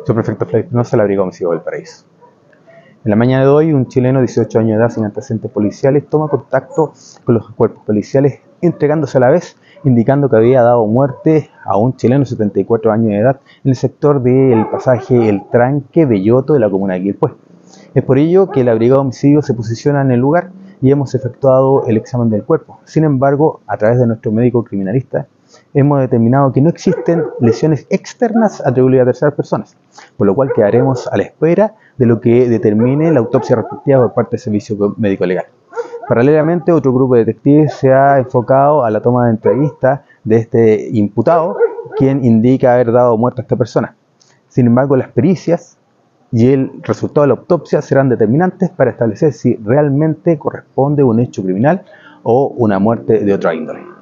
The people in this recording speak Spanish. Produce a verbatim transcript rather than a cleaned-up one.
Subprefecto Flavio Espinosa, la Brigada de Homicidios Valparaíso. En la mañana de hoy, un chileno de dieciocho años de edad sin antecedentes policiales toma contacto con los cuerpos policiales, entregándose a la vez, indicando que había dado muerte a un chileno de setenta y cuatro años de edad en el sector del pasaje El Tranque Belloto de la comuna de Quilpué. Es por ello que la Brigada de Homicidios se posiciona en el lugar y hemos efectuado el examen del cuerpo. Sin embargo, a través de nuestro médico criminalista, hemos determinado que no existen lesiones externas atribuidas a terceras personas, por lo cual quedaremos a la espera de lo que determine la autopsia respectiva por parte del Servicio Médico Legal. Paralelamente, otro grupo de detectives se ha enfocado a la toma de entrevista de este imputado, quien indica haber dado muerte a esta persona. Sin embargo, las pericias y el resultado de la autopsia serán determinantes para establecer si realmente corresponde un hecho criminal o una muerte de otra índole.